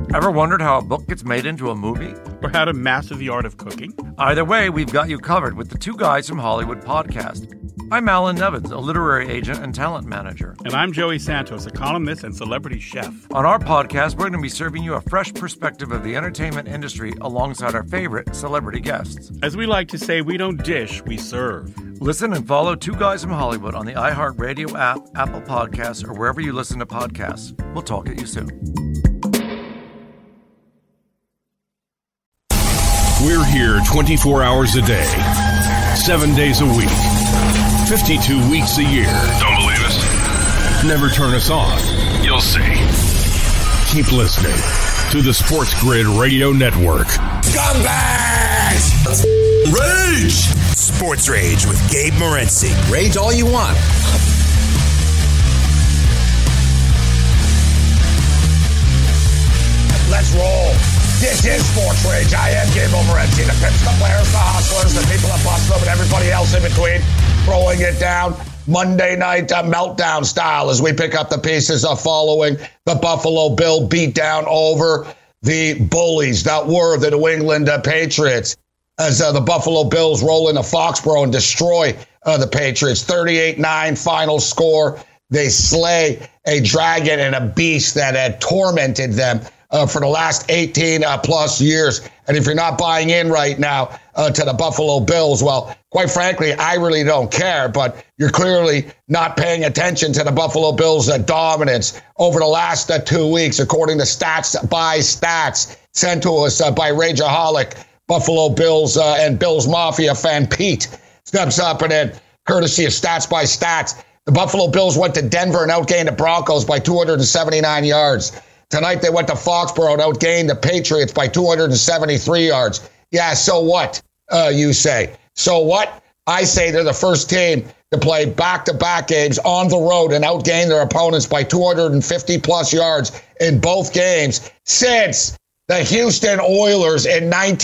Ever wondered how a book gets made into a movie? Or how to master the art of cooking? Either way, we've got you covered with the Two Guys from Hollywood podcast. I'm Alan Nevins, a literary agent and talent manager. And I'm Joey Santos, a columnist and celebrity chef. On our podcast, we're going to be serving you a fresh perspective of the entertainment industry alongside our favorite celebrity guests. As we like to say, we don't dish, we serve. Listen and follow Two Guys from Hollywood on the iHeartRadio app, Apple Podcasts, or wherever you listen to podcasts. We'll talk at you soon. We're here 24 hours a day, 7 days a week, 52 weeks a year. Don't believe us? Never turn us on. You'll see. Keep listening to the Sports Grid Radio Network. Scumbags! Rage! Sports Rage with Gabe Morency. Rage all you want. Let's roll. This is Sports Rage. I am Gabe Morency. The pimps, the players, the hustlers, the people that bust them, and everybody else in between. Throwing it down Monday night meltdown style as we pick up the pieces of following the Buffalo Bill beatdown over the bullies that were the New England Patriots. As the Buffalo Bills roll into Foxborough and destroy the Patriots. 38-9 final score. They slay a dragon and a beast that had tormented them for the last 18 plus years. And if you're not buying in right now to the Buffalo Bills, well, quite frankly, I really don't care. But you're clearly not paying attention to the Buffalo Bills' dominance over the last 2 weeks, according to Stats by Stats sent to us by Rageaholic. Buffalo Bills and Bills Mafia fan Pete steps up, and then courtesy of Stats by Stats, the Buffalo Bills went to Denver and outgained the Broncos by 279 yards. Tonight they went to Foxborough and outgained the Patriots by 273 yards. Yeah, so what, you say? So what? I say they're the first team to play back-to-back games on the road and outgain their opponents by 250-plus yards in both games since the Houston Oilers in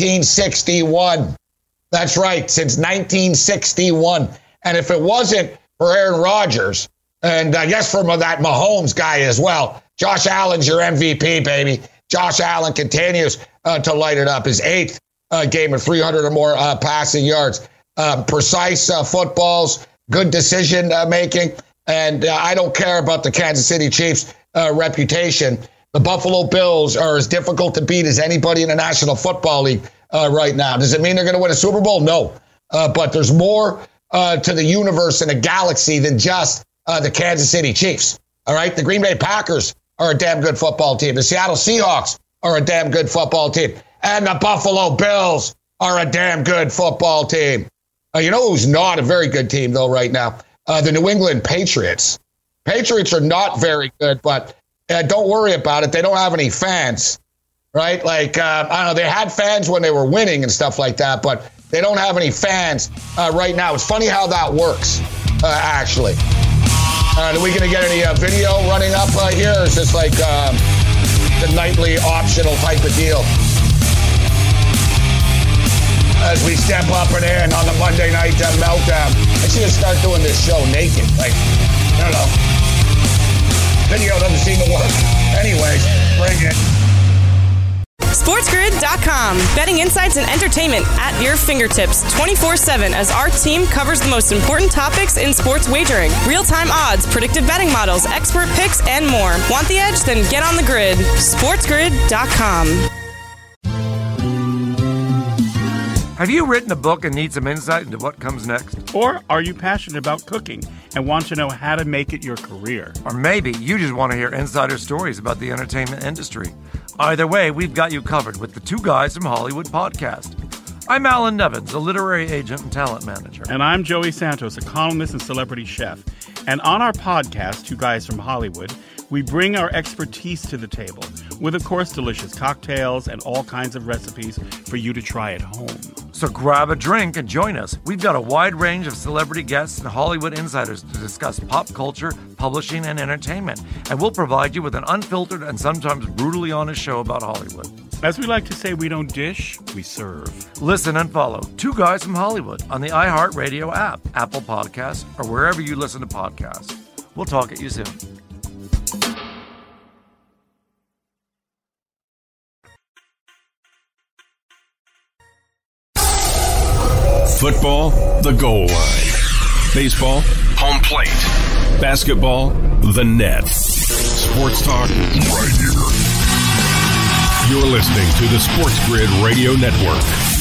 1961. That's right, since 1961. And if it wasn't for Aaron Rodgers, and I guess from that Mahomes guy as well, Josh Allen's your MVP, baby. Josh Allen continues to light it up. His eighth game of 300 or more passing yards. Precise footballs, good decision making. And I don't care about the Kansas City Chiefs' reputation. The Buffalo Bills are as difficult to beat as anybody in the National Football League right now. Does it mean they're going to win a Super Bowl? No. But there's more to the universe and the galaxy than just the Kansas City Chiefs. All right? The Green Bay Packers are a damn good football team. The Seattle Seahawks are a damn good football team. And the Buffalo Bills are a damn good football team. You know who's not a very good team, though, right now? The New England Patriots. Patriots are not very good, but don't worry about it. They don't have any fans, right? Like, I don't know, they had fans when they were winning and stuff like that, but they don't have any fans right now. It's funny how that works, actually. Are we going to get any video running up here, or is this like the nightly optional type of deal? As we step up and in on the Monday night meltdown. I should just start doing this show naked. Like, I don't know. Video doesn't seem to work. Anyways, bring it. SportsGrid.com. Betting insights and entertainment at your fingertips 24/7 as our team covers the most important topics in sports wagering. Real-time odds, predictive betting models, expert picks, and more. Want the edge? Then get on the grid. SportsGrid.com. Have you written a book and need some insight into what comes next? Or are you passionate about cooking and want to know how to make it your career? Or maybe you just want to hear insider stories about the entertainment industry. Either way, we've got you covered with the Two Guys from Hollywood podcast. I'm Alan Nevins, a literary agent and talent manager. And I'm Joey Santos, a columnist and celebrity chef. And on our podcast, Two Guys from Hollywood, we bring our expertise to the table with, of course, delicious cocktails and all kinds of recipes for you to try at home. So grab a drink and join us. We've got a wide range of celebrity guests and Hollywood insiders to discuss pop culture, publishing, and entertainment. And we'll provide you with an unfiltered and sometimes brutally honest show about Hollywood. As we like to say, we don't dish, we serve. Listen and follow Two Guys from Hollywood on the iHeartRadio app, Apple Podcasts, or wherever you listen to podcasts. We'll talk at you soon. Football, the goal line. Baseball, home plate. Basketball, the net. Sports talk, right here. You're listening to the Sports Grid Radio Network.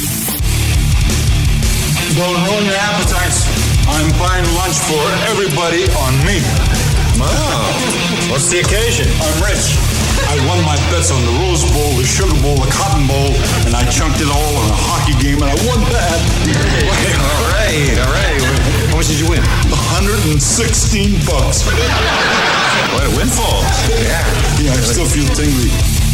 Don't ruin your appetites. I'm buying lunch for everybody on me. Wow. What's the occasion? I'm rich. I won my bets on the Rose Bowl, the Sugar Bowl, the Cotton Bowl, and I chunked it all on a hockey game, and I won that. All right. How much did you win? $116. What a windfall. Yeah, I still feel tingly.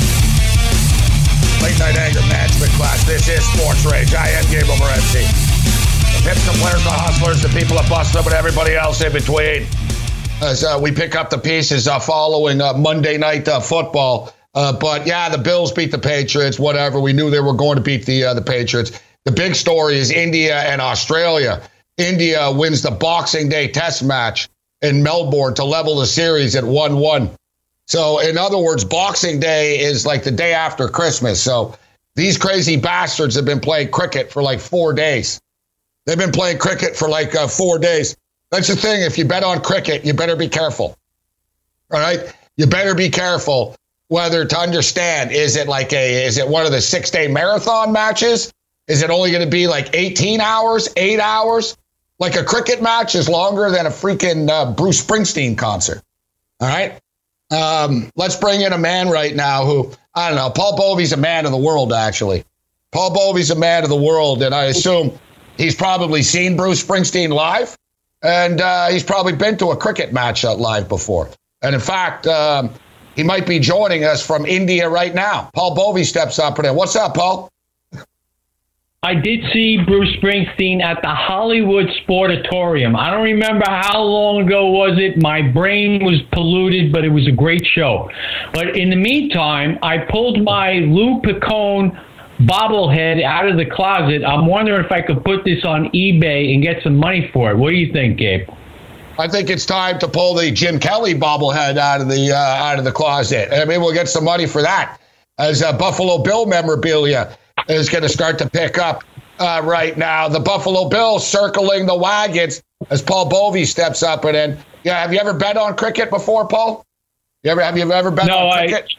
Late night anger management class. This is Sports Rage. I am Game Over MC. The pimps, the players, the hustlers, the people that bust them, and everybody else in between. As we pick up the pieces following Monday night football. But yeah, the Bills beat the Patriots, whatever. We knew they were going to beat the Patriots. The big story is India and Australia. India wins the Boxing Day test match in Melbourne to level the series at 1-1. So in other words, Boxing Day is like the day after Christmas. So these crazy bastards have been playing cricket for like 4 days. They've been playing cricket for like 4 days. That's the thing. If you bet on cricket, you better be careful. All right? You better be careful whether to understand, is it one of the 6-day marathon matches? Is it only going to be like 18 hours, 8 hours? Like a cricket match is longer than a freaking Bruce Springsteen concert. All right? Let's bring in a man right now who, I don't know, Paul Bovey's a man of the world, actually. Paul Bovey's a man of the world, and I assume he's probably seen Bruce Springsteen live. And he's probably been to a cricket match live before. And in fact, he might be joining us from India right now. Paul Bovey steps up and in. What's up, Paul? I did see Bruce Springsteen at the Hollywood Sportatorium. I don't remember how long ago was it. My brain was polluted, but it was a great show. But in the meantime, I pulled my Lou Picone bobblehead out of the closet. I'm wondering if I could put this on eBay and get some money for it. What do you think, Gabe? I think it's time to pull the Jim Kelly bobblehead out of the closet. I mean, we'll get some money for that, as Buffalo Bill memorabilia is going to start to pick up right now. The Buffalo Bills circling the wagons as Paul Bovey steps up and in. Yeah, have you ever bet on cricket before, Paul? Have you ever bet on cricket?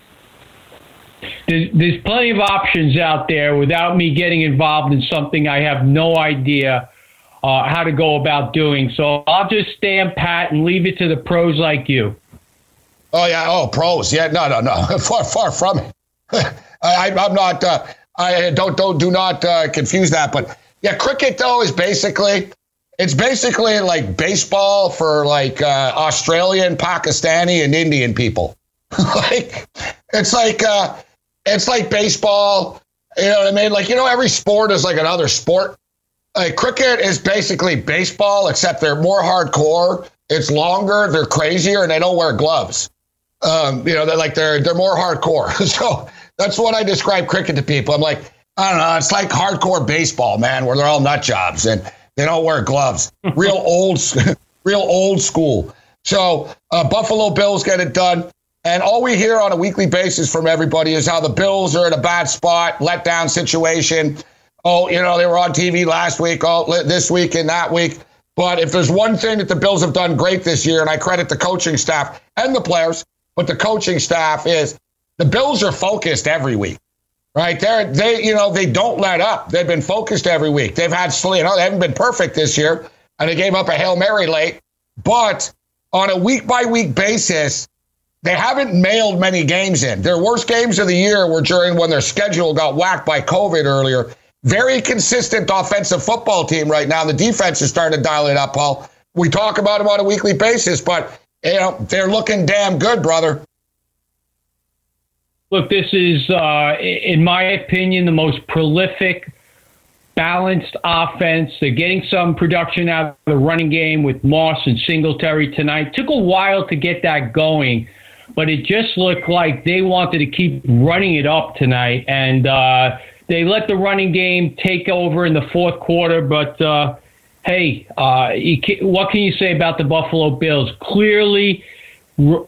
There's plenty of options out there without me getting involved in something I have no idea how to go about doing. So I'll just stand pat and leave it to the pros like you. Oh, yeah. Oh, pros. Yeah. No. Far from it. I'm not. Do not confuse that. But yeah, cricket though is basically like baseball for like Australian, Pakistani, and Indian people. It's like baseball. You know what I mean? Like, you know, every sport is like another sport. Like cricket is basically baseball, except they're more hardcore. It's longer, they're crazier, and they don't wear gloves. You know, they're more hardcore. So that's what I describe cricket to people. I'm like, I don't know, it's like hardcore baseball, man, where they're all nut jobs and they don't wear gloves. Real old school. So Buffalo Bills get it done. And all we hear on a weekly basis from everybody is how the Bills are in a bad spot, letdown situation. Oh, you know, they were on TV last week, this week and that week. But if there's one thing that the Bills have done great this year, and I credit the coaching staff and the players, but the coaching staff is the Bills are focused every week, right? They don't let up. They've been focused every week. They've had, they haven't been perfect this year, and they gave up a Hail Mary late. But on a week-by-week basis, they haven't mailed many games in. Their worst games of the year were when their schedule got whacked by COVID earlier. Very consistent offensive football team right now. The defense is starting to dial it up, Paul. We talk about them on a weekly basis, but you know they're looking damn good, brother. Look, this is, in my opinion, the most prolific, balanced offense. They're getting some production out of the running game with Moss and Singletary tonight. Took a while to get that going, but it just looked like they wanted to keep running it up tonight, and they let the running game take over in the fourth quarter. But, hey, what can you say about the Buffalo Bills? Clearly,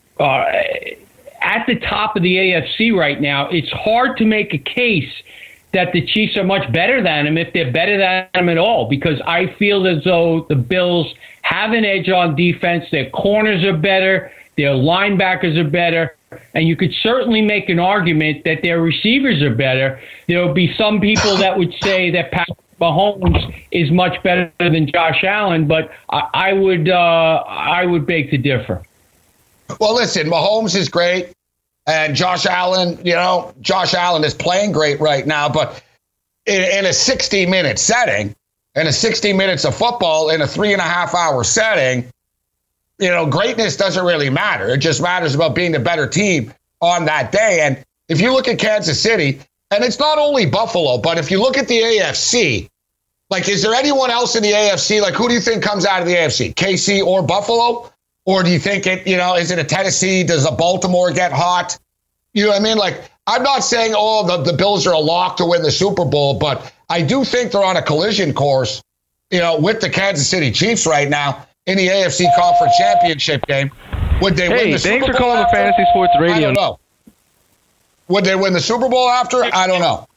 at the top of the AFC right now, it's hard to make a case that the Chiefs are much better than them, if they're better than them at all, because I feel as though the Bills have an edge on defense. Their corners are better. Their linebackers are better. And you could certainly make an argument that their receivers are better. There will be some people that would say that Patrick Mahomes is much better than Josh Allen, but I would beg to differ. Well, listen, Mahomes is great, and Josh Allen is playing great right now, but in a 60-minute setting, in a 60 minutes of football, in a 3.5-hour setting, greatness doesn't really matter. It just matters about being the better team on that day. And if you look at Kansas City, and it's not only Buffalo, but if you look at the AFC, like, is there anyone else in the AFC? Like, who do you think comes out of the AFC? KC or Buffalo? Or do you think is it a Tennessee? Does a Baltimore get hot? You know what I mean? Like, I'm not saying, the Bills are a lock to win the Super Bowl, but I do think they're on a collision course, with the Kansas City Chiefs right now in the AFC Conference Championship game. Would they win the Super Bowl? Thanks for calling the Fantasy Sports Radio. I don't know. Would they win the Super Bowl after? I don't know.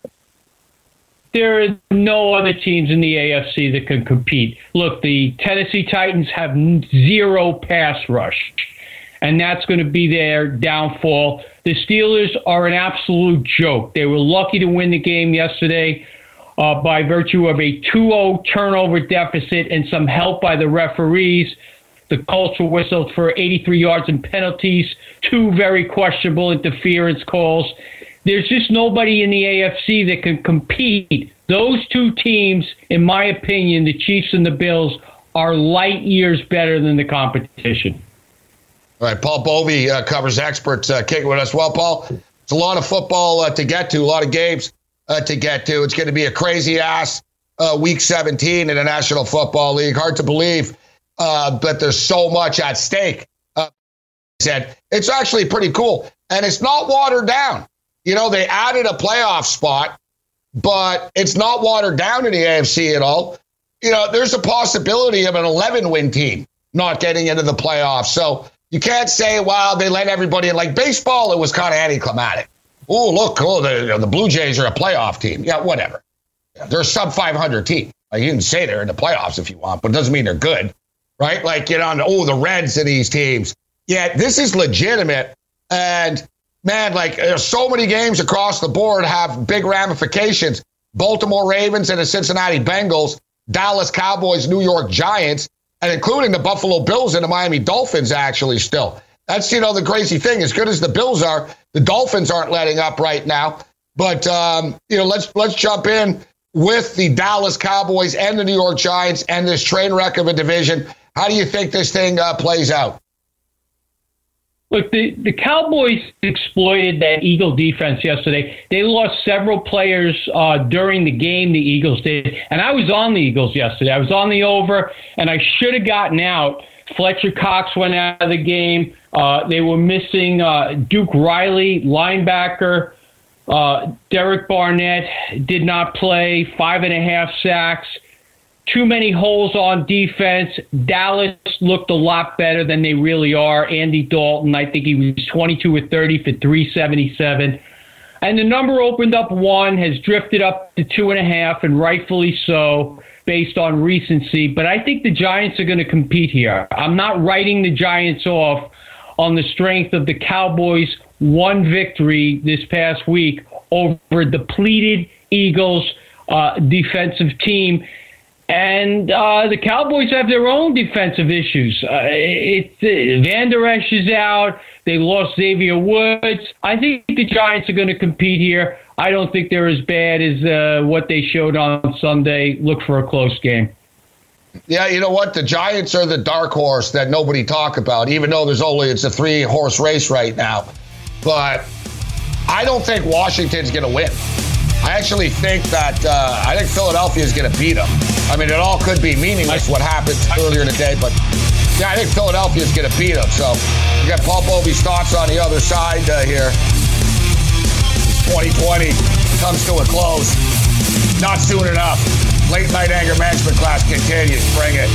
There are no other teams in the AFC that can compete. Look, the Tennessee Titans have zero pass rush, and that's going to be their downfall. The Steelers are an absolute joke. They were lucky to win the game yesterday by virtue of a 2-0 turnover deficit and some help by the referees. The Colts were whistled for 83 yards and penalties, 2 very questionable interference calls. There's just nobody in the AFC that can compete. Those 2 teams, in my opinion, the Chiefs and the Bills, are light years better than the competition. All right, Paul Bovey covers experts kicking with us. Well, Paul, it's a lot of football to get to, a lot of games to get to. It's going to be a crazy-ass Week 17 in the National Football League. Hard to believe but there's so much at stake. Said it's actually pretty cool, and it's not watered down. They added a playoff spot, but it's not watered down in the AFC at all. There's a possibility of an 11-win team not getting into the playoffs. So you can't say, wow, they let everybody in. Like baseball, it was kind of anticlimactic. Oh, look, the Blue Jays are a playoff team. Yeah, whatever. They're a sub-500 team. Like, you can say they're in the playoffs if you want, but it doesn't mean they're good. Right? Like, the Reds of these teams. Yeah, this is legitimate. And, man, like, there's so many games across the board have big ramifications. Baltimore Ravens and the Cincinnati Bengals, Dallas Cowboys, New York Giants, and including the Buffalo Bills and the Miami Dolphins, actually, still. That's, the crazy thing. As good as the Bills are, the Dolphins aren't letting up right now. But, let's jump in with the Dallas Cowboys and the New York Giants and this train wreck of a division. How do you think this thing plays out? Look, the Cowboys exploited that Eagle defense yesterday. They lost several players during the game, the Eagles did. And I was on the Eagles yesterday. I was on the over, and I should have gotten out. Fletcher Cox went out of the game. They were missing Duke Riley, linebacker. Derek Barnett did not play, 5.5 sacks. Too many holes on defense. Dallas looked a lot better than they really are. Andy Dalton, I think he was 22 or 30 for 377. And the number opened up 1, has drifted up to 2.5, and rightfully so, based on recency. But I think the Giants are going to compete here. I'm not writing the Giants off on the strength of the Cowboys' 1 victory this past week over a depleted Eagles defensive team. And the Cowboys have their own defensive issues. Van Der Esch is out. They lost Xavier Woods. I think the Giants are going to compete here. I don't think they're as bad as what they showed on Sunday. Look for a close game. Yeah, you know what? The Giants are the dark horse that nobody talk about, even though it's a 3-horse race right now. But I don't think Washington's going to win. I actually think that I think Philadelphia is going to beat them. I mean, it all could be meaningless what happened earlier in the day, but yeah, I think Philadelphia is going to beat them. So we got Paul Bovey's thoughts on the other side here. 2020 comes to a close. Not soon enough. Late night anger management class continues. Bring it.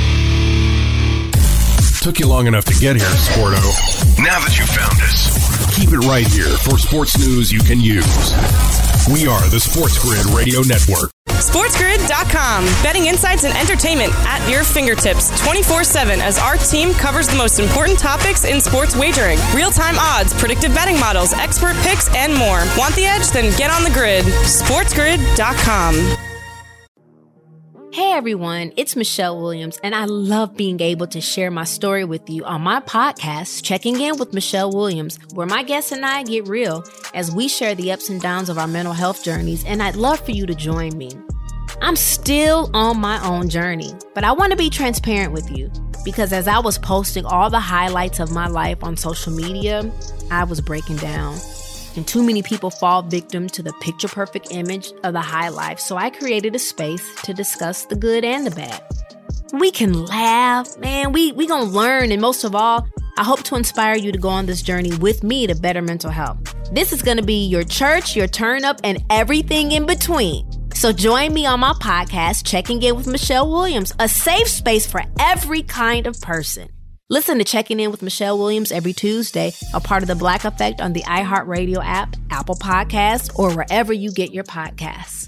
Took you long enough to get here, Sporto. Now that you found us, Keep it right here for sports news you can use. We are the Sports Grid Radio Network. SportsGrid.com. Betting insights and entertainment at your fingertips 24/7 as our team covers the most important topics in sports wagering. Real-time odds, predictive betting models, expert picks, and more. Want the edge? Then get on the grid. SportsGrid.com. Hey everyone, it's Michelle Williams, and I love being able to share my story with you on my podcast, Checking In with Michelle Williams, where my guests and I get real as we share the ups and downs of our mental health journeys, and I'd love for you to join me. I'm still on my own journey, but I want to be transparent with you because as I was posting all the highlights of my life on social media, I was breaking down. And too many people fall victim to the picture-perfect image of the high life, so I created a space to discuss the good and the bad. We can laugh, man, we gonna learn, and most of all, I hope to inspire you to go on this journey with me to better mental health. This is gonna be your church, your turn-up, and everything in between. So join me on my podcast, Checking In with Michelle Williams, a safe space for every kind of person. Listen to Checking In with Michelle Williams every Tuesday, a part of the Black Effect on the iHeartRadio app, Apple Podcasts, or wherever you get your podcasts.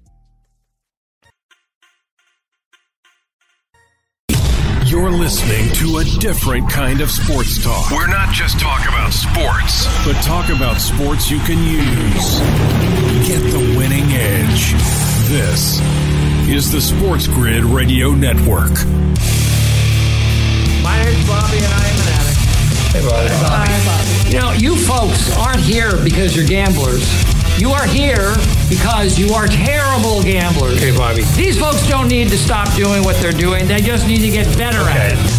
You're listening to a different kind of sports talk. We're not just talking about sports, but talk about sports you can use. Get the winning edge. This is the Sports Grid Radio Network. My name's Bobby, and I am an addict. Hey, Bobby. Hi, Bobby. You know, you folks aren't here because you're gamblers. You are here because you are terrible gamblers. Hey, Bobby. These folks don't need to stop doing what they're doing. They just need to get better at it.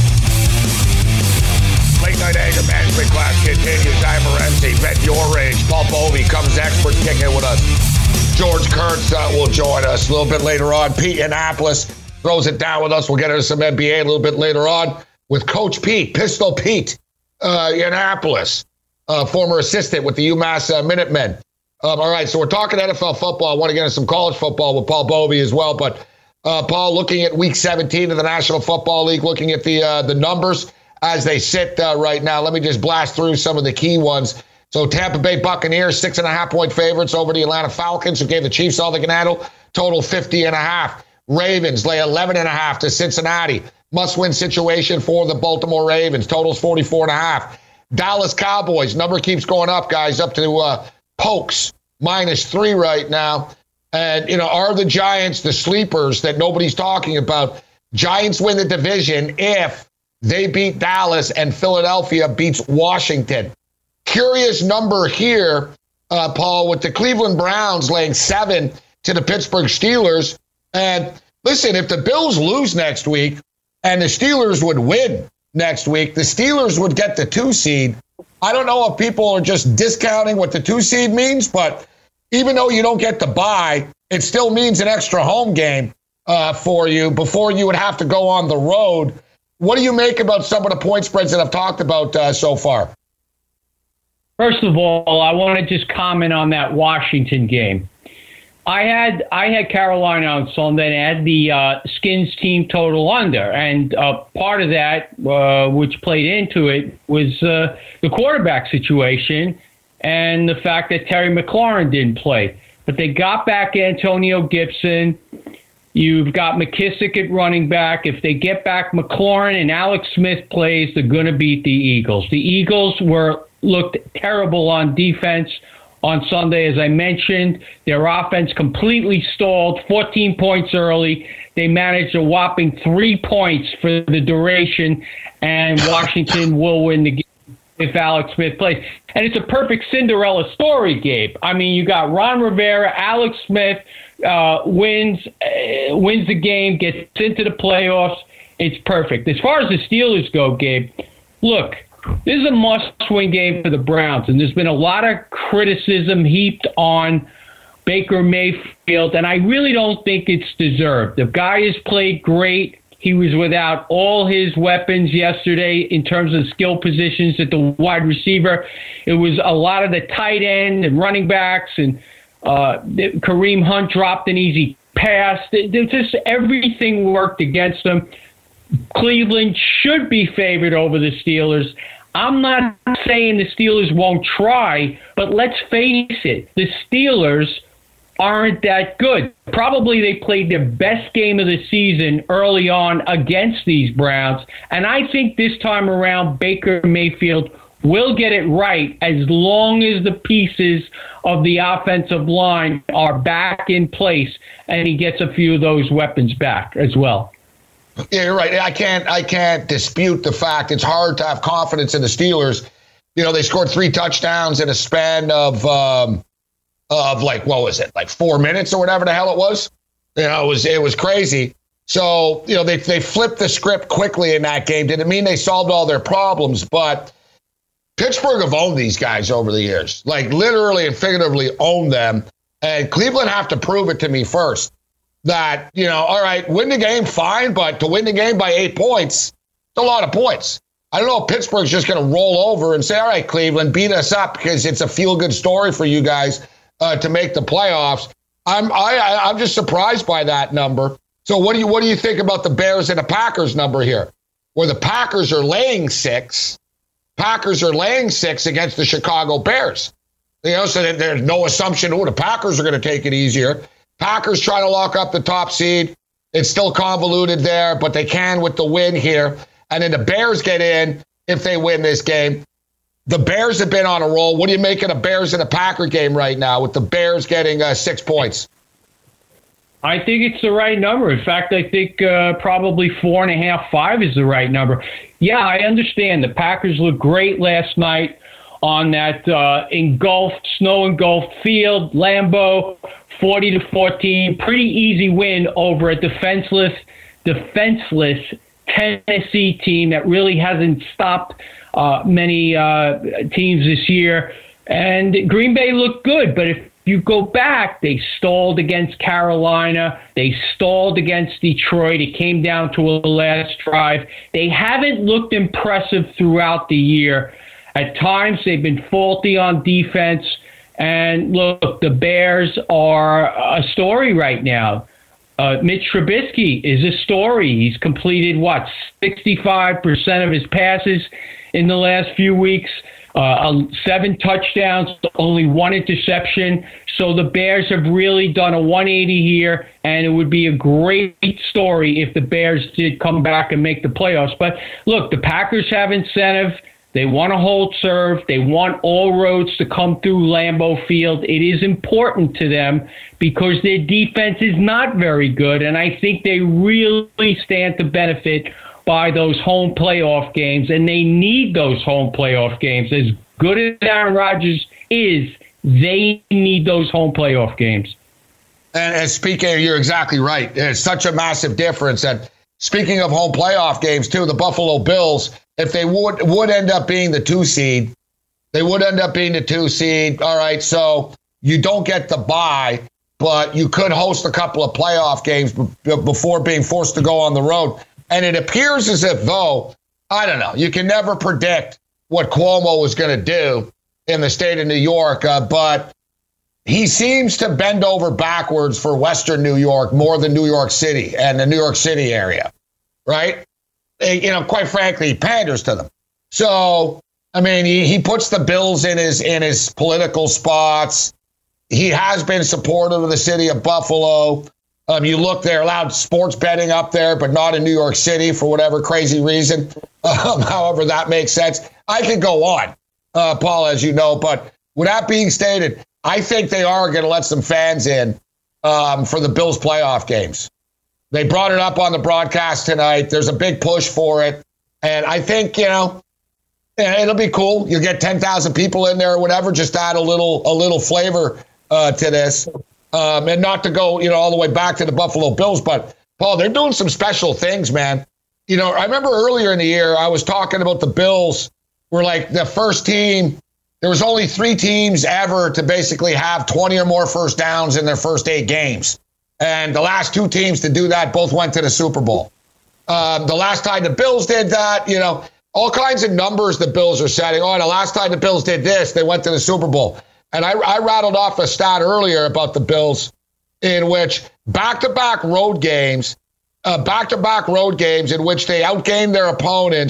Late Night Anger Management class continues. I'm Morency. Bet your range. Paul Bovey comes expert kicking with us. George Kurtz will join us a little bit later on. Pete Annapolis throws it down with us. We'll get into some NBA a little bit later on with Coach Pete, Pistol Pete, Annapolis, former assistant with the UMass Minutemen. All right, so we're talking NFL football. I want to get into some college football with Paul Bovey as well. But, Paul, looking at Week 17 of the National Football League, looking at the numbers as they sit right now, let me just blast through some of the key ones. So Tampa Bay Buccaneers, 6.5-point favorites over the Atlanta Falcons, who gave the Chiefs all they can handle, total 50.5. Ravens lay 11.5 to Cincinnati. Must-win situation for the Baltimore Ravens. Totals 44.5. Dallas Cowboys, number keeps going up, guys, up to Pokes, -3 right now. And, you know, are the Giants the sleepers that nobody's talking about? Giants win the division if they beat Dallas and Philadelphia beats Washington. Curious number here, Paul, with the Cleveland Browns laying 7 to the Pittsburgh Steelers. And listen, if the Bills lose next week and the Steelers would win next week, the Steelers would get the 2 seed. I don't know if people are just discounting what the 2 seed means, but even though you don't get the bye, it still means an extra home game for you before you would have to go on the road. What do you make about some of the point spreads that I've talked about so far? First of all, I want to just comment on that Washington game. I had Carolina on Sunday and I had the Skins team total under. And part of that, which played into it, was the quarterback situation and the fact that Terry McLaurin didn't play. But they got back Antonio Gibson. You've got McKissick at running back. If they get back McLaurin and Alex Smith plays, they're going to beat the Eagles. The Eagles looked terrible on defense on Sunday. As I mentioned, their offense completely stalled, 14 points early. They managed a whopping 3 points for the duration, and Washington will win the game if Alex Smith plays. And it's a perfect Cinderella story, Gabe. I mean, you got Ron Rivera, Alex Smith wins the game, gets into the playoffs. It's perfect. As far as the Steelers go, Gabe, look, this is a must-win game for the Browns, and there's been a lot of criticism heaped on Baker Mayfield, and I really don't think it's deserved. The guy has played great. He was without all his weapons yesterday in terms of skill positions at the wide receiver. It was a lot of the tight end and running backs, and Kareem Hunt dropped an easy pass. Just everything worked against them. Cleveland should be favored over the Steelers. I'm not saying the Steelers won't try, but let's face it, the Steelers aren't that good. Probably they played their best game of the season early on against these Browns, and I think this time around Baker Mayfield will get it right as long as the pieces of the offensive line are back in place and he gets a few of those weapons back as well. Yeah, you're right. I can't dispute the fact it's hard to have confidence in the Steelers. You know, they scored 3 touchdowns in a span of like, what was it, like 4 minutes or whatever the hell it was. You know, it was crazy. So, you know, they flipped the script quickly in that game. Didn't mean they solved all their problems, but Pittsburgh have owned these guys over the years, like literally and figuratively owned them. And Cleveland have to prove it to me first that, you know, all right, win the game, fine, but to win the game by 8 points, it's a lot of points. I don't know if Pittsburgh's just going to roll over and say, all right, Cleveland, beat us up because it's a feel-good story for you guys to make the playoffs. I'm just surprised by that number. So what do you think about the Bears and the Packers number here, where the Packers are laying 6? Packers are laying 6 against the Chicago Bears. You know, so there's no assumption, the Packers are going to take it easier. Packers trying to lock up the top seed. It's still convoluted there, but they can with the win here. And then the Bears get in if they win this game. The Bears have been on a roll. What do you make of the Bears in a Packer game right now with the Bears getting 6 points? I think it's the right number. In fact, I think probably 4.5, 5 is the right number. Yeah, I understand. The Packers looked great last night on that snow-engulfed field, Lambeau, 40-14. Pretty easy win over a defenseless Tennessee team that really hasn't stopped many teams this year. And Green Bay looked good, but if you go back, they stalled against Carolina. They stalled against Detroit. It came down to a last drive. They haven't looked impressive throughout the year. At times, they've been faulty on defense. And look, the Bears are a story right now. Mitch Trubisky is a story. He's completed, 65% of his passes in the last few weeks. 7 touchdowns, only 1 interception. So the Bears have really done a 180 here, and it would be a great story if the Bears did come back and make the playoffs. But look, the Packers have incentive. They want to hold serve. They want all roads to come through Lambeau Field. It is important to them because their defense is not very good, and I think they really stand to benefit by those home playoff games, and they need those home playoff games. As good as Aaron Rodgers is, they need those home playoff games. And speaking, you're exactly right. It's such a massive difference. And speaking of home playoff games, too, the Buffalo Bills, if they would end up being the 2 seed, all right, so you don't get the bye, but you could host a couple of playoff games before being forced to go on the road. And it appears as if, though, I don't know, you can never predict what Cuomo is going to do in the state of New York, but he seems to bend over backwards for Western New York more than New York City and the New York City area, right? You know, quite frankly, he panders to them. So, I mean, he puts the Bills in his political spots. He has been supportive of the city of Buffalo. You look, they're allowed sports betting up there, but not in New York City for whatever crazy reason. However, that makes sense. I could go on, Paul, as you know, but with that being stated, I think they are going to let some fans in for the Bills playoff games. They brought it up on the broadcast tonight. There's a big push for it. And I think, you know, it'll be cool. You'll get 10,000 people in there or whatever. Just add a little flavor to this. And not to go, you know, all the way back to the Buffalo Bills, but Paul, they're doing some special things, man. You know, I remember earlier in the year, I was talking about the Bills were like the first team. There was only 3 teams ever to basically have 20 or more first downs in their first 8 games. And the last 2 teams to do that both went to the Super Bowl. The last time the Bills did that, you know, all kinds of numbers the Bills are setting. Oh, the last time the Bills did this, they went to the Super Bowl. And I rattled off a stat earlier about the Bills in which back-to-back road games in which they outgained their opponents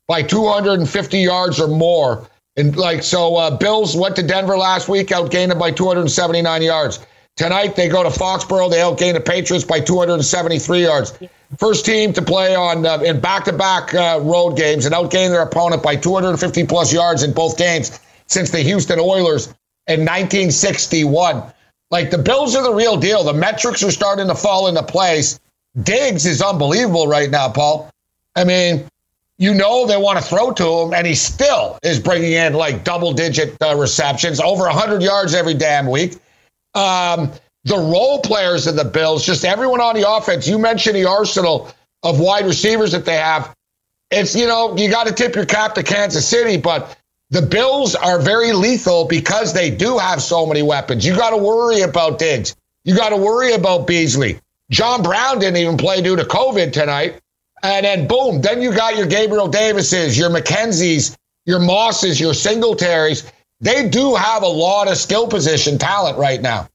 by 250 yards or more. And Bills went to Denver last week, outgained them by 279 yards. Tonight, they go to Foxborough. They outgained the Patriots by 273 yards. First team to play in back-to-back road games and outgain their opponent by 250-plus yards in both games since the Houston Oilers in 1961. The Bills are the real deal. The metrics are starting to fall into place. Diggs is unbelievable right now, Paul. I mean, they want to throw to him, and he still is bringing in double-digit receptions, over 100 yards every damn week. The role players of the Bills, just everyone on the offense. You mentioned the arsenal of wide receivers that they have. It's, you got to tip your cap to Kansas City, but the Bills are very lethal because they do have so many weapons. You got to worry about Diggs. You got to worry about Beasley. John Brown didn't even play due to COVID tonight. And then, boom, then you got your Gabriel Davises, your McKenzies, your Mosses, your Singletaries. They do have a lot of skill position talent right now.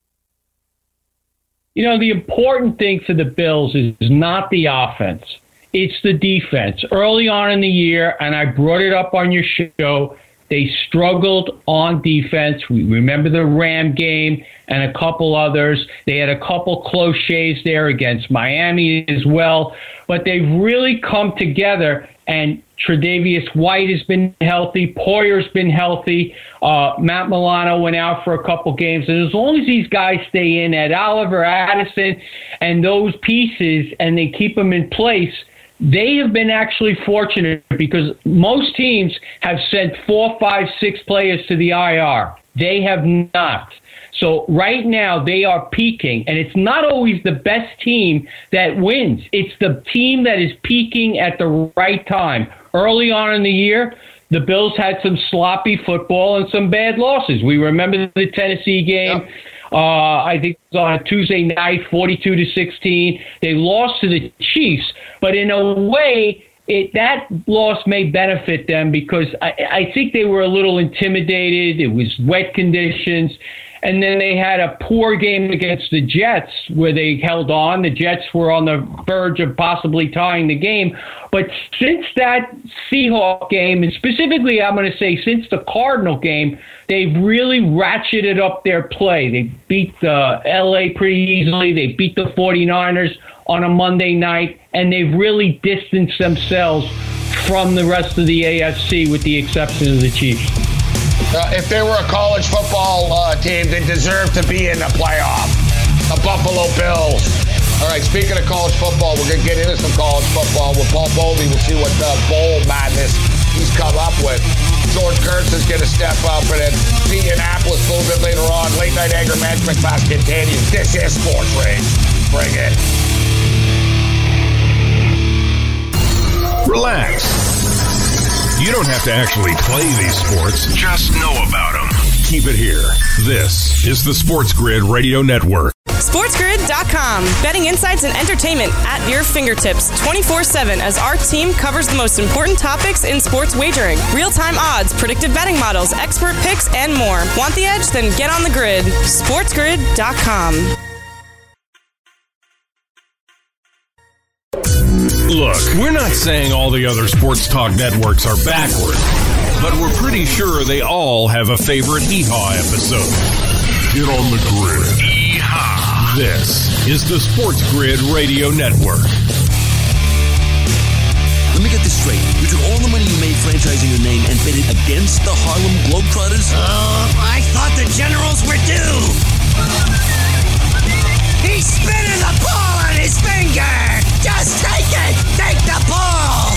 The important thing for the Bills is not the offense. It's the defense. Early on in the year, and I brought it up on your show, they struggled on defense. We remember the Ram game and a couple others. They had a couple close shaves there against Miami as well. But they've really come together, and Tre'Davious White has been healthy. Poyer's been healthy. Matt Milano went out for a couple games. And as long as these guys stay in, Ed Oliver, Addison, and those pieces, and they keep them in place, they have been actually fortunate because most teams have sent 4, 5, 6 players to the IR. They have not. So right now they are peaking, and it's not always the best team that wins. It's the team that is peaking at the right time. Early on in the year, the Bills had some sloppy football and some bad losses. We remember the Tennessee game. Yep. I think it was on a Tuesday night, 42-16. They lost to the Chiefs, but in a way, that loss may benefit them because I think they were a little intimidated. It was wet conditions. And then they had a poor game against the Jets where they held on. The Jets were on the verge of possibly tying the game. But since that Seahawks game, and specifically I'm going to say since the Cardinal game, they've really ratcheted up their play. They beat the LA pretty easily. They beat the 49ers on a Monday night, and they've really distanced themselves from the rest of the AFC with the exception of the Chiefs. If they were a college football team, they deserve to be in the playoff. The Buffalo Bills. All right, speaking of college football, we're going to get into some college football with Paul Bovey. We'll see what bowl madness he's come up with. George Kurtz is going to step up, and then Indianapolis a little bit later on. Late Night Anger Management class continues. This is Sports Rage. Bring it. Relax. You don't have to actually play these sports. Just know about them. Keep it here. This is the Sports Grid Radio Network. SportsGrid.com. Betting insights and entertainment at your fingertips 24/7 as our team covers the most important topics in sports wagering. Real-time odds, predictive betting models, expert picks, and more. Want the edge? Then get on the grid. SportsGrid.com. Look, we're not saying all the other sports talk networks are backward, but we're pretty sure they all have a favorite Hee-Haw episode. Get on the grid. Hee-Haw. This is the Sports Grid Radio Network. Let me get this straight. You took all the money you made franchising your name and bet it against the Harlem Globetrotters? I thought the Generals were due. He's spinning the ball on his finger. Just take it. Take the ball.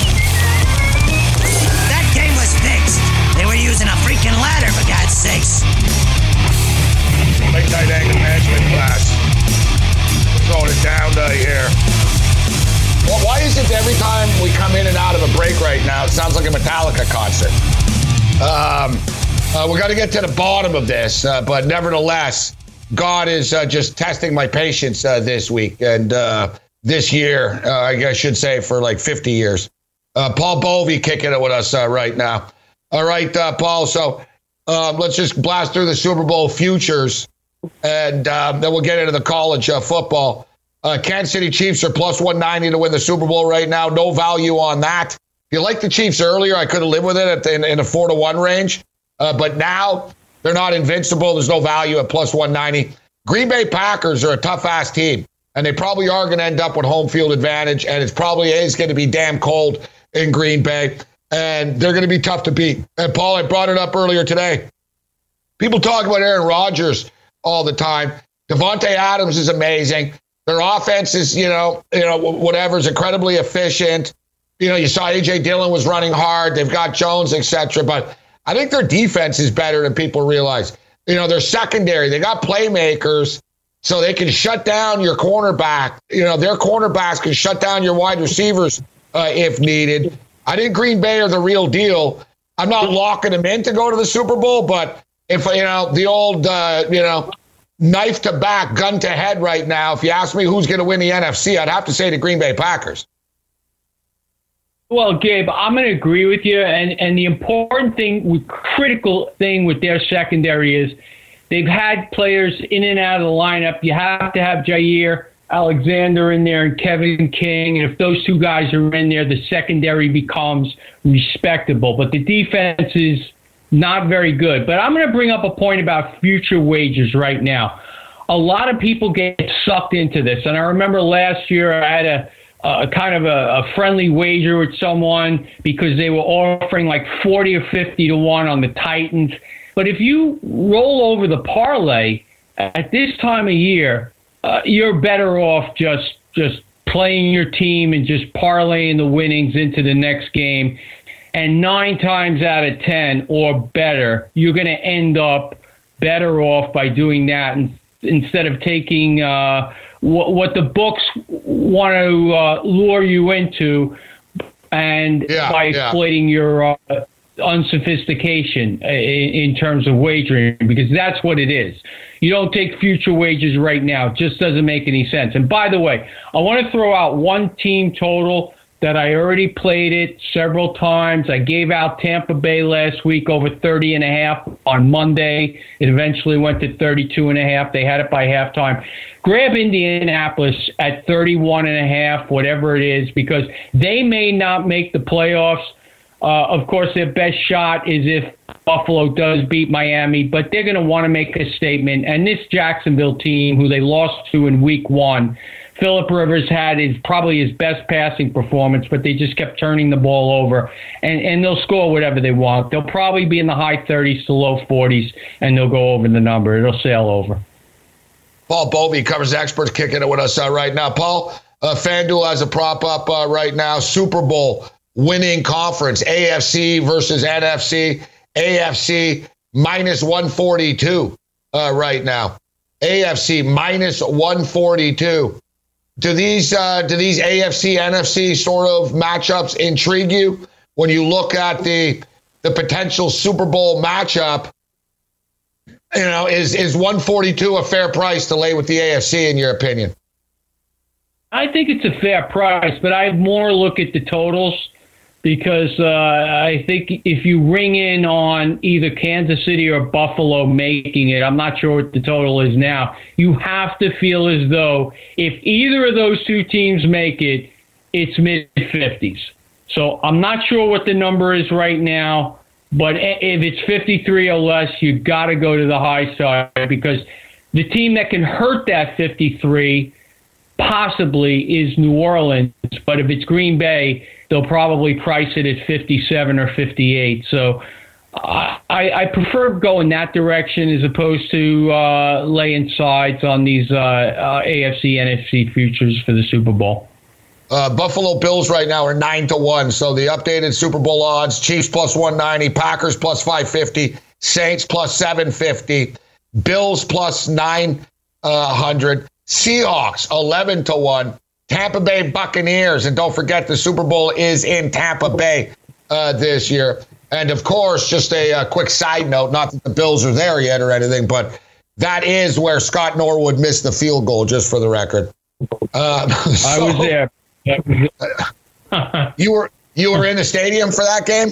That game was fixed. They were using a freaking ladder, for God's sakes. Late Night Anger Management class. Throwing it down here. Well, why is it every time we come in and out of a break right now, it sounds like a Metallica concert? We're going to get to the bottom of this, but nevertheless, God is just testing my patience this week and this year, I should say, for like 50 years. Paul Bovey kicking it with us right now. All right, Paul, so let's just blast through the Super Bowl futures, and then we'll get into the college football. Kansas City Chiefs are plus 190 to win the Super Bowl right now. No value on that. you like the Chiefs earlier, I could have lived with it in a 4-1 range. But now they're not invincible. There's no value at plus 190. Green Bay Packers are a tough-ass team, and they probably are going to end up with home field advantage, and it probably is going to be damn cold in Green Bay, and they're going to be tough to beat. And, Paul, I brought it up earlier today. People talk about Aaron Rodgers all the time. Devontae Adams is amazing. Their offense is, whatever, is incredibly efficient. You saw A.J. Dillon was running hard. They've got Jones, etc. But I think their defense is better than people realize. Their secondary, they got playmakers, so they can shut down your cornerback. Their cornerbacks can shut down your wide receivers if needed. I think Green Bay are the real deal. I'm not locking them in to go to the Super Bowl, but if, the old, knife to back, gun to head right now, if you ask me who's going to win the NFC, I'd have to say the Green Bay Packers. Well, Gabe, I'm going to agree with you. And the important thing, critical thing with their secondary is they've had players in and out of the lineup. You have to have Jair Alexander in there and Kevin King. And if those two guys are in there, the secondary becomes respectable. But the defense is not very good. But I'm going to bring up a point about future wages right now. A lot of people get sucked into this. And I remember last year I had a kind of a friendly wager with someone because they were offering like 40 or 50 to 1 on the Titans. But if you roll over the parlay at this time of year, you're better off just playing your team and just parlaying the winnings into the next game. And 9 times out of 10 or better, you're going to end up better off by doing that instead of taking what the books want to lure you into and by exploiting your unsophistication in terms of wagering, because that's what it is. You don't take future wages right now. It just doesn't make any sense. And by the way, I want to throw out one team total that I already played it several times. I gave out Tampa Bay last week over 30.5 on Monday. It eventually went to 32.5. They had it by halftime. Grab Indianapolis at 31.5, whatever it is, because they may not make the playoffs. Of course, their best shot is if Buffalo does beat Miami, but they're going to want to make a statement. And this Jacksonville team, who they lost to in week 1, Phillip Rivers had probably his best passing performance, but they just kept turning the ball over. And they'll score whatever they want. They'll probably be in the high 30s to low 40s, and they'll go over the number. It'll sail over. Paul Bovey covers experts kicking it with us right now. Paul, FanDuel has a prop up right now. Super Bowl winning conference, AFC versus NFC. AFC minus 142 right now. AFC minus 142. Do these AFC, NFC sort of matchups intrigue you when you look at the potential Super Bowl matchup? Is 142 a fair price to lay with the AFC in your opinion? I think it's a fair price, but I more look at the totals because I think if you ring in on either Kansas City or Buffalo making it, I'm not sure what the total is now, you have to feel as though if either of those two teams make it, it's mid-50s. So I'm not sure what the number is right now, but if it's 53 or less, you got to go to the high side because the team that can hurt that 53 possibly is New Orleans, but if it's Green Bay, they'll probably price it at 57 or 58. So I prefer going that direction as opposed to laying sides on these AFC, NFC futures for the Super Bowl. Buffalo Bills right now are 9-1. So the updated Super Bowl odds: Chiefs plus 190, Packers plus 550, Saints plus 750, Bills plus 900, Seahawks 11-1. Tampa Bay Buccaneers, and don't forget the Super Bowl is in Tampa Bay this year. And of course, just a quick side note, not that the Bills are there yet or anything, but that is where Scott Norwood missed the field goal, just for the record. I was there. You were in the stadium for that game?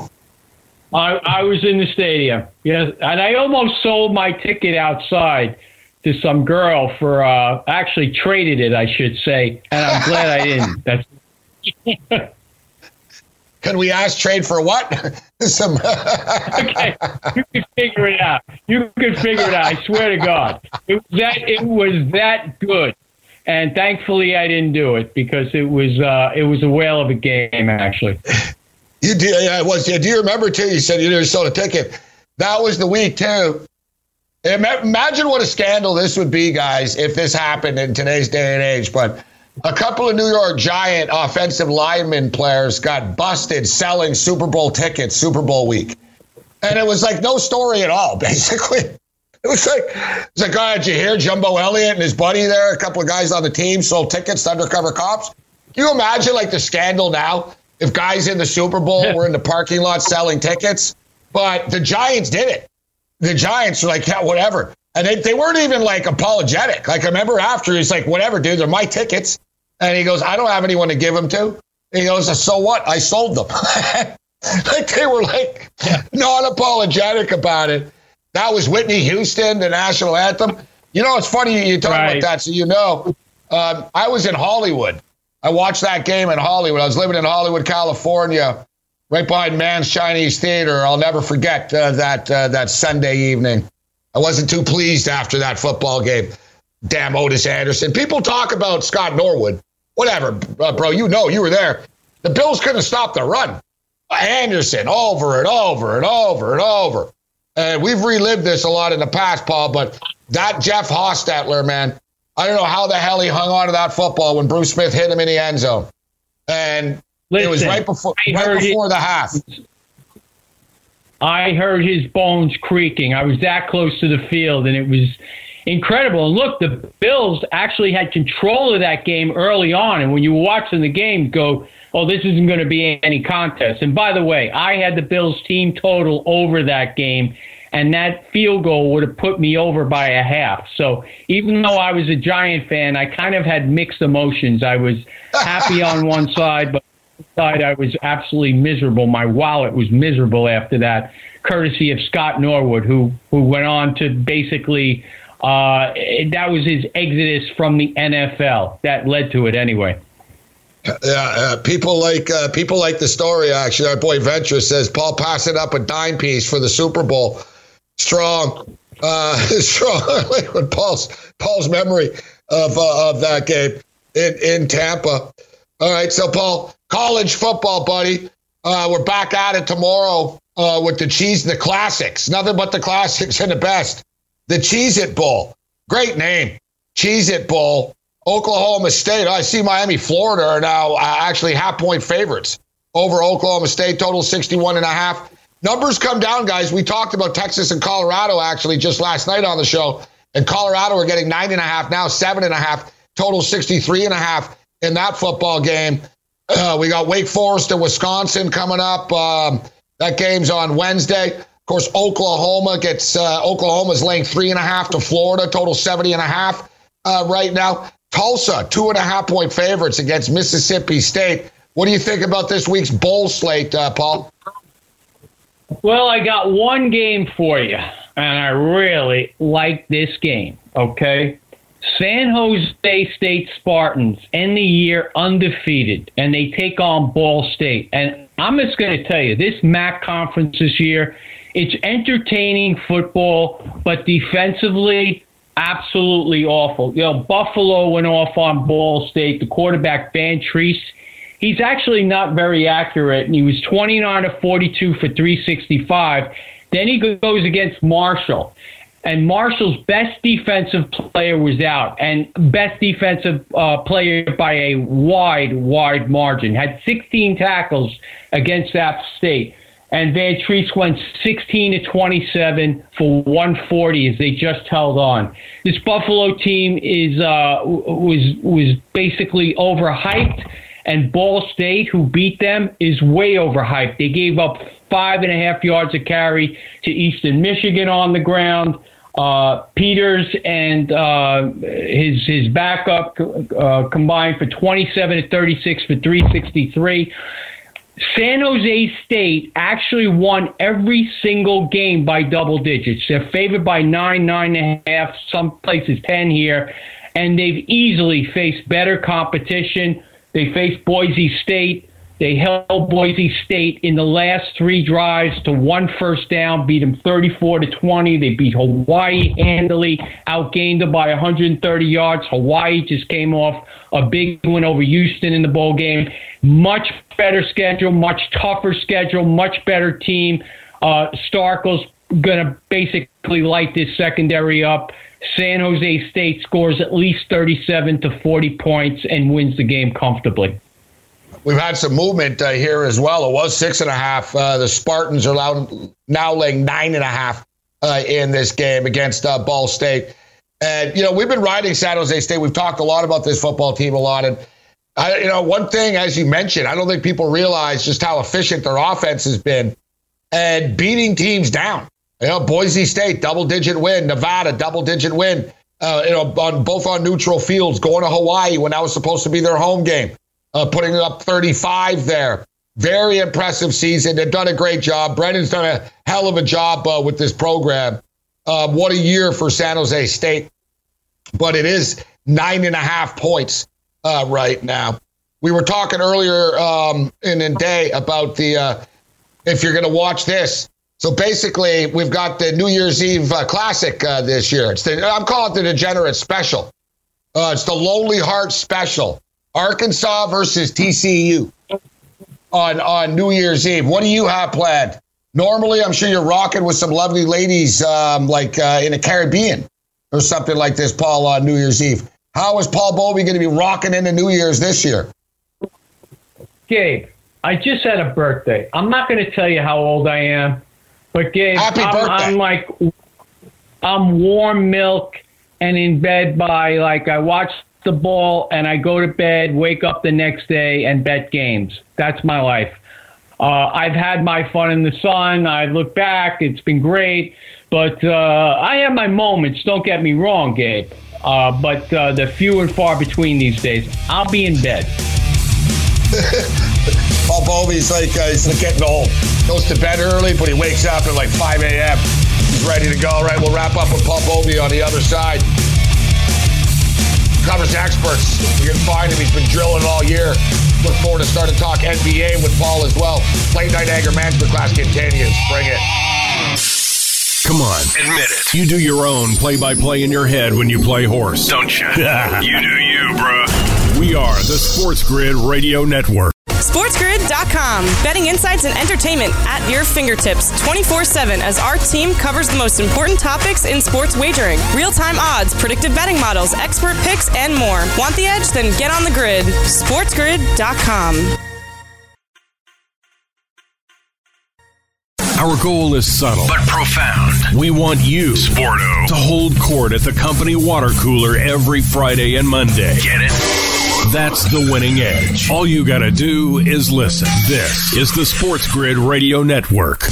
I was in the stadium, yes, and I almost sold my ticket outside to some girl for actually traded it, I should say, and I'm glad I didn't. Can we ask trade for what? Okay, you can figure it out. I swear to God, it was that good, and thankfully I didn't do it because it was a whale of a game actually. You did. Yeah, it was. Do you remember too? You said you never sold a ticket. That was the week too. Imagine what a scandal this would be, guys, if this happened in today's day and age. But a couple of New York Giant offensive lineman players got busted selling Super Bowl tickets Super Bowl week. And it was like no story at all, basically. It was like, oh, did you hear Jumbo Elliott and his buddy there, a couple of guys on the team, sold tickets to undercover cops? Can you imagine, like, the scandal now if guys in the Super Bowl were in the parking lot selling tickets? But the Giants did it. The Giants were like, yeah, whatever. And they weren't even, like, apologetic. Like, I remember after, he's like, whatever, dude, they're my tickets. And he goes, I don't have anyone to give them to. And he goes, so what? I sold them. Like, they were, like, non-apologetic about it. That was Whitney Houston, the national anthem. You know, it's funny you talk about that, so you know. I was in Hollywood. I watched that game in Hollywood. I was living in Hollywood, California, right behind Mann's Chinese Theater. I'll never forget that Sunday evening. I wasn't too pleased after that football game. Damn Otis Anderson. People talk about Scott Norwood. Whatever, bro. You know, you were there. The Bills couldn't stop the run. Anderson, over and over and over and over. And we've relived this a lot in the past, Paul, but that Jeff Hostetler, man, I don't know how the hell he hung on to that football when Bruce Smith hit him in the end zone. And it was right before the half. I heard his bones creaking. I was that close to the field, and it was incredible. And look, the Bills actually had control of that game early on. And when you were watching the game, go, oh, this isn't going to be any contest. And by the way, I had the Bills team total over that game, and that field goal would have put me over by a half. So even though I was a Giant fan, I kind of had mixed emotions. I was happy on one side, but on the other side I was absolutely miserable. My wallet was miserable after that, courtesy of Scott Norwood, who went on to basically that was his exodus from the NFL. That led to it anyway. Yeah, people like the story. Actually, our boy Ventura says Paul passing up a dime piece for the Super Bowl. Strong. With Paul's memory of that game in Tampa. All right, so Paul, college football, buddy. We're back at it tomorrow with the classics. Nothing but the classics and the best. The Cheez-It Bowl. Great name. Cheez-It Bowl. Oklahoma State. I see Miami, Florida are now actually half-point favorites over Oklahoma State, total 61.5. Numbers come down, guys. We talked about Texas and Colorado actually just last night on the show, and Colorado are getting 9.5 now, 7.5, total 63.5 in that football game. We got Wake Forest and Wisconsin coming up. That game's on Wednesday. Of course, Oklahoma's laying 3.5 to Florida, total 70.5 right now. Tulsa, 2.5-point favorites against Mississippi State. What do you think about this week's bowl slate, Paul? Well, I got one game for you, and I really like this game, okay? San Jose State Spartans end the year undefeated, and they take on Ball State. And I'm just going to tell you, this MAC conference this year, it's entertaining football, but defensively, absolutely awful. You know, Buffalo went off on Ball State. The quarterback, Van Treese, he's actually not very accurate, and he was 29 of 42 for 365. Then he goes against Marshall, and Marshall's best defensive player was out, and best defensive player by a wide margin. Had 16 tackles against App State. And Van Treese went 16 to 27 for 140 as they just held on. This Buffalo team was basically overhyped, and Ball State, who beat them, is way overhyped. They gave up 5.5 yards a carry to Eastern Michigan on the ground. Peters and his backup combined for 27 to 36 for 363. San Jose State actually won every single game by double digits. They're favored by 9, 9.5, some places 10 here, and they've easily faced better competition. They faced Boise State. They held Boise State in the last 3 drives to 1 first down, beat them 34-20. They beat Hawaii handily, outgained them by 130 yards. Hawaii just came off a big win over Houston in the bowl game. Much better schedule, much tougher schedule, much better team. Starkel's going to basically light this secondary up. San Jose State scores at least 37 to 40 points and wins the game comfortably. We've had some movement here as well. It was 6.5. The Spartans are now laying 9.5 in this game against Ball State. And, we've been riding San Jose State. We've talked a lot about this football team a lot. And, one thing, as you mentioned, I don't think people realize just how efficient their offense has been and beating teams down. Boise State, double-digit win. Nevada, double-digit win. Both on neutral fields, going to Hawaii when that was supposed to be their home game. Putting up 35 there. Very impressive season. They've done a great job. Brendan's done a hell of a job with this program. What a year for San Jose State. But it is 9.5 points right now. We were talking earlier in the day about if you're going to watch this. So basically, we've got the New Year's Eve Classic this year. I'm calling it the Degenerate Special. It's the Lonely Heart Special. Arkansas versus TCU on New Year's Eve. What do you have planned? Normally, I'm sure you're rocking with some lovely ladies like in the Caribbean or something like this, Paul, on New Year's Eve. How is Paul Bobie going to be rocking into New Year's this year? Gabe, I just had a birthday. I'm not going to tell you how old I am, but Gabe, I'm warm milk and in bed by I watch the ball and I go to bed, wake up the next day and bet games. That's my life. I've had my fun in the sun. I look back. It's been great. But I have my moments. Don't get me wrong, Gabe. But they're few and far between these days. I'll be in bed. Paul Bobie's he's getting old. Goes to bed early, but he wakes up at 5 a.m. He's ready to go. All right, we'll wrap up with Paul Bobie on the other side. Covers experts. You can find him. He's been drilling all year. Look forward to starting to talk NBA with Paul as well. Late Night Anger Management class continues. Bring it. Come on. Admit it. You do your own play-by-play in your head when you play horse. Don't you? You do you, bruh. We are the Sports Grid Radio Network. SportsGrid.com. Betting insights and entertainment at your fingertips 24/7 as our team covers the most important topics in sports wagering. Real-time odds, predictive betting models, expert picks, and more. Want the edge? Then get on the grid. SportsGrid.com. Our goal is subtle but profound. We want you, Sporto, to hold court at the company water cooler every Friday and Monday. Get it? That's the winning edge. All you gotta do is listen. This is the Sports Grid Radio Network.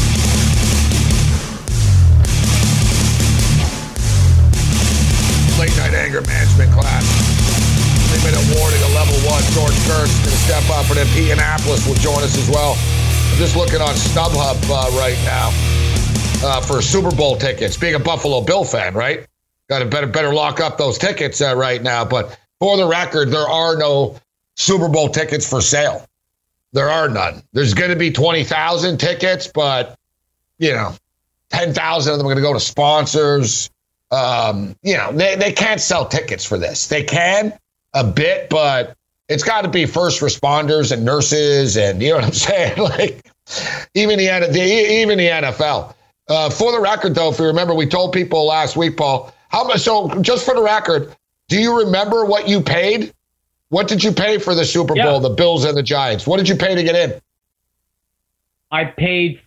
Late Night Anger Management class. 3-minute warning, a level 1. George Kurtz is going to step up, and then Pete Annapolis will join us as well. I'm just looking on StubHub right now for Super Bowl tickets. Being a Buffalo Bill fan, right? Got to better lock up those tickets right now. But for the record, there are no Super Bowl tickets for sale. There are none. There's going to be 20,000 tickets, but, 10,000 of them are going to go to sponsors. They can't sell tickets for this. They can a bit, but it's got to be first responders and nurses, and you know what I'm saying? Even the NFL. For the record, though, if you remember, we told people last week, Paul, how much? So just for the record, do you remember what you paid? What did you pay for the Super Bowl, the Bills and the Giants? What did you pay to get in? I paid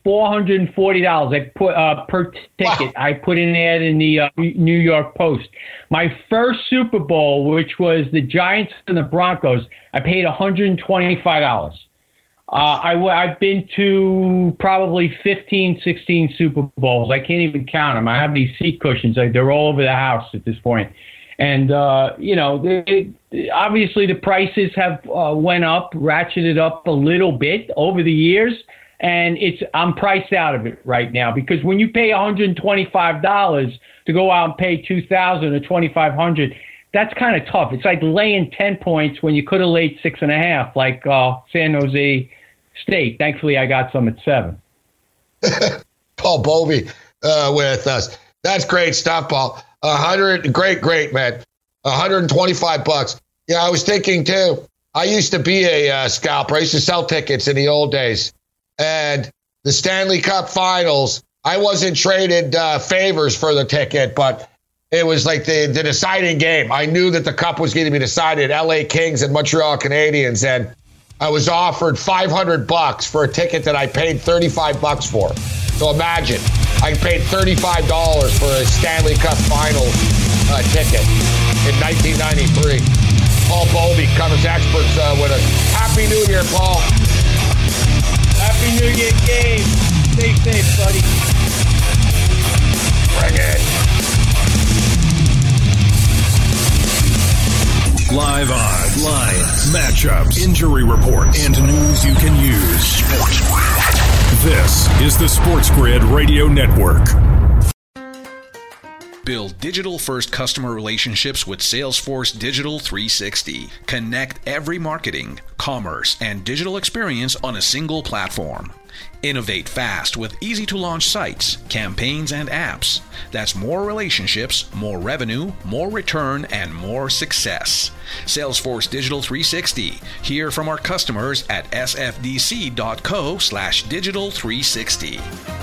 $440 per ticket. Wow. I put an ad in the New York Post. My first Super Bowl, which was the Giants and the Broncos, I paid $125. I've been to probably 15, 16 Super Bowls. I can't even count them. I have these seat cushions. They're all over the house at this point. And, obviously the prices have went up, ratcheted up a little bit over the years. And I'm priced out of it right now, because when you pay $125 to go out and pay $2,000 or $2,500, that's kind of tough. It's like laying 10 points when you could have laid 6.5, like San Jose State. Thankfully, I got some at 7. Paul Bovey with us. That's great stuff, Paul. 100, great, man. $125. Yeah, I was thinking too. I used to be a scalper. I used to sell tickets in the old days. And the Stanley Cup Finals, I wasn't traded favors for the ticket, but it was like the deciding game. I knew that the cup was going to be decided, LA Kings and Montreal Canadiens, and I was offered $500 for a ticket that I paid $35 for. So imagine, I paid $35 for a Stanley Cup Finals ticket in 1993. Paul Bovey covers experts with us. Happy New Year, Paul. Happy New Year, Gabe. Stay safe, buddy. Bring it. Live odds, lines, matchups, injury reports, and news you can use. Sports Grid. This is the Sports Grid Radio Network. Build digital-first customer relationships with Salesforce Digital 360. Connect every marketing, commerce, and digital experience on a single platform. Innovate fast with easy-to-launch sites, campaigns, and apps. That's more relationships, more revenue, more return, and more success. Salesforce Digital 360. Hear from our customers at sfdc.co/digital360.